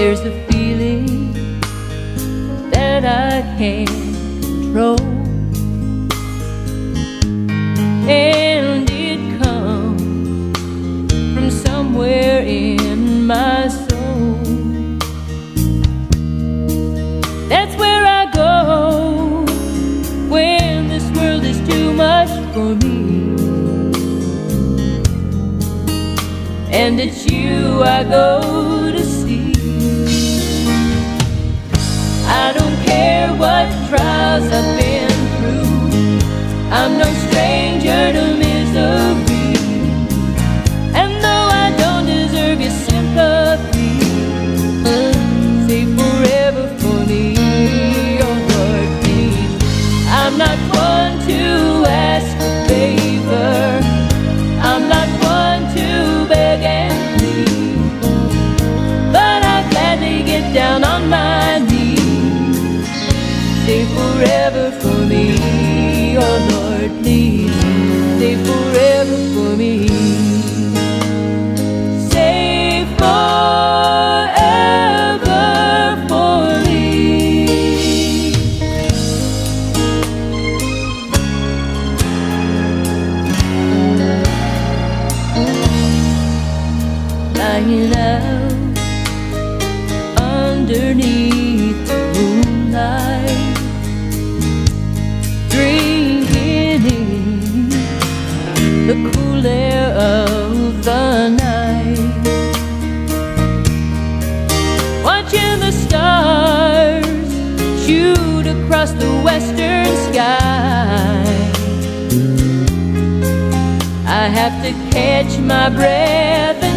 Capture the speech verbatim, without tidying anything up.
There's a feeling that I can't control, and it comes from somewhere in my soul. That's where I go when this world is too much for me, and it's you I go to see. I don't care what trials I've been through, I'm no stranger to misery, and though I don't deserve your sympathy, say forever for me, oh Lord, please. I'm not one to ask a favor, I'm not one to beg and plead, but I gladly get down on my knees. Say forever for me, oh Lord, please. Say forever for me. Say forever for me. Lying out underneath the moonlight, drinking in the cool air of the night, watching the stars shoot across the western sky. I have to catch my breath